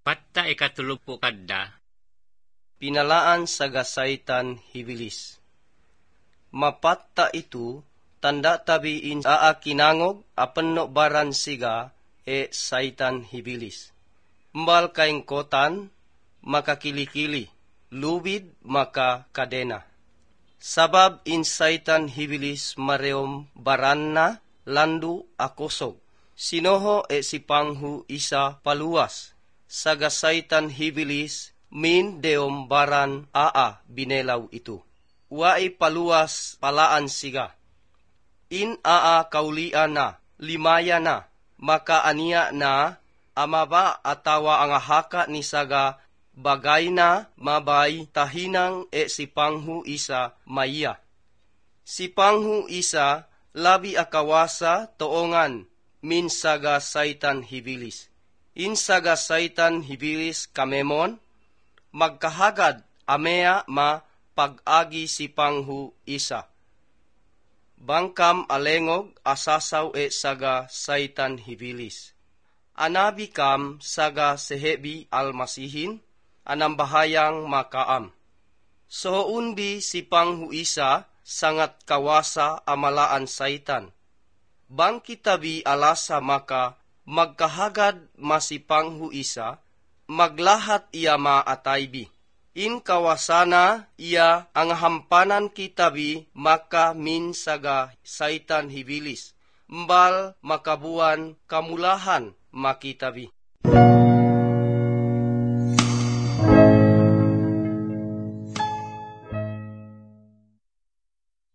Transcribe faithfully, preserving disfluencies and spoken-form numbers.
Patta ikatulog po kadda. Pinalaan sa gasaytan hibilis. Mapatta itu, tanda tabiin sa kinangog, apenno baran siga, e saytan hibilis. Mbal kaing kotan, makakilikili, lubid maka kadena. Sabab in saytan hibilis mareom baranna, landu akosog. Sinoho e sipanghu isa paluas. Saga saytan hibilis, min deom baran aa binelaw ito. Waay paluas palaan siga. In aa kaulian na, limaya na, maka ania na, amaba atawa ang haka ni saga bagay na mabay tahinang e sipanghu isa maya. Sipanghu isa labi akawasa toongan min saga saytan hibilis. In saga saytan hibilis kamemon, magkahagad amea ma pag-agi sipanghu isa. Bangkam alengog asasaw e saga saytan hibilis. Anabi kam saga sehebi almasihin, anambahayang makaam. So undi sipanghu isa, sangat kawasa amalaan saytan. Bang kitabi alasa maka, magkahagad masipanghu isa, maglahat iya maataybi. In kawasana iya ang hampanan kitabi maka min saga saytan hibilis. Mbal makabuan kamulahan makitabi.